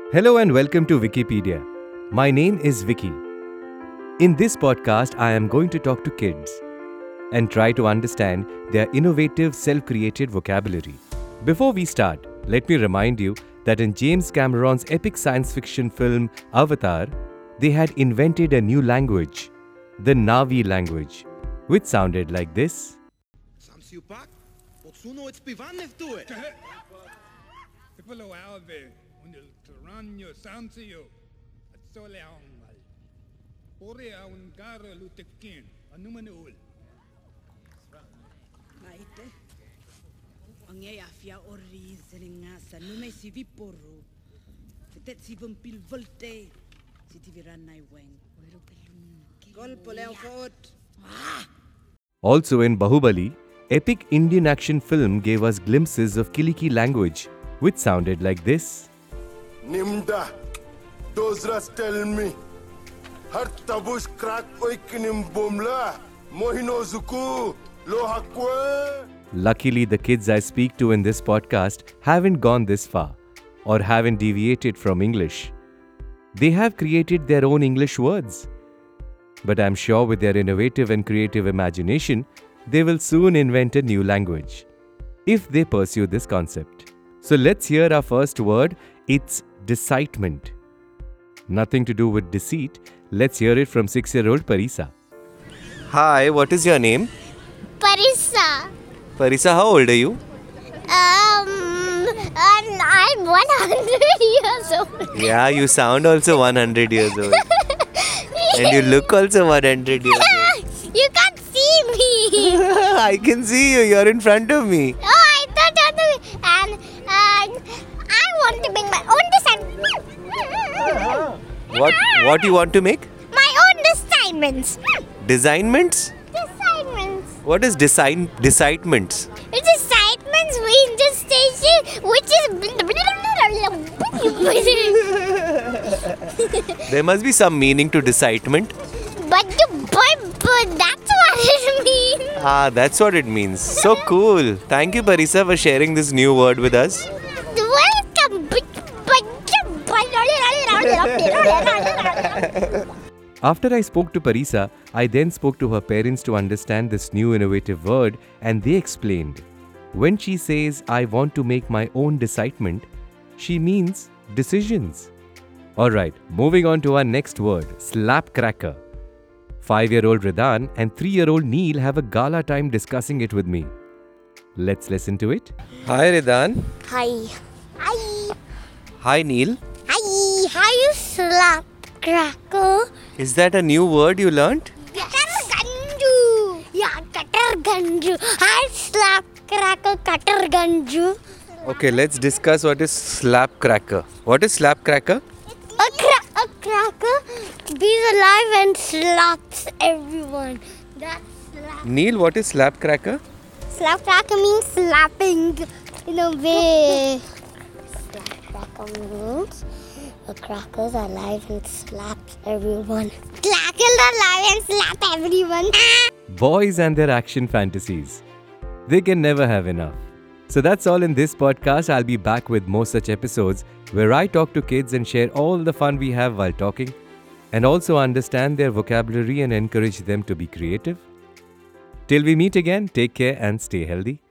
Hello and welcome to Wikipedia. My name is Vicky. In this podcast, I am going to talk to kids and try to understand their innovative, self-created vocabulary. Before we start, let me remind you that in James Cameron's epic science fiction film Avatar, they had invented a new language, the Na'vi language, which sounded like this. Also in Bahubali, epic Indian action film gave us glimpses of Kiliki language, which sounded like this. Nimda, Dozras tell me, Har tabush crack oikinim bomla, Mohino zuku, lohakwe. Luckily, the kids I speak to in this podcast haven't gone this far or haven't deviated from English. They have created their own English words. But I'm sure with their innovative and creative imagination, they will soon invent a new language, if they pursue this concept. So let's hear our first word. It's decidement. Nothing to do with deceit. Let's hear it from 6-year-old Parisa. Hi, what is your name? Parisa. Parisa, how old are you? I'm 100 years old. Yeah, you sound also 100 years old. And you look also 100 years old. You can't see me. I can see you. You're in front of me. Oh, I thought and I want to make my own design. What you want to make? My own assignments. Designments? Assignments. What is decidements? It's assignments in the station, which is. There must be some meaning to decidement. But that's what it means. Ah, that's what it means. So cool. Thank you, Parisa, for sharing this new word with us. Welcome. After I spoke to Parisa, I then spoke to her parents to understand this new innovative word, and they explained. When she says, I want to make my own decidement, she means decisions. Alright, moving on to our next word, slapcracker. 5-year-old Ridan and 3-year-old Neil have a gala time discussing it with me. Let's listen to it. Hi Ridan. Hi. Hi. Hi Neil. Hi. How you slap cracker? Is that a new word you learnt? Katarganju. Yeah, Katarganju. Hi slap cracker Katarganju. Okay, let's discuss what is slapcracker. What is slapcracker? A cracker bees alive and slaps everyone. That's slap. Neil, what is slapcracker? Slap cracker means slapping in a way. Slap cracker means the crackers are alive and slaps everyone. Crackers are alive and slap everyone. Boys and their action fantasies. They can never have enough. So that's all in this podcast. I'll be back with more such episodes where I talk to kids and share all the fun we have while talking, and also understand their vocabulary and encourage them to be creative. Till we meet again, take care and stay healthy.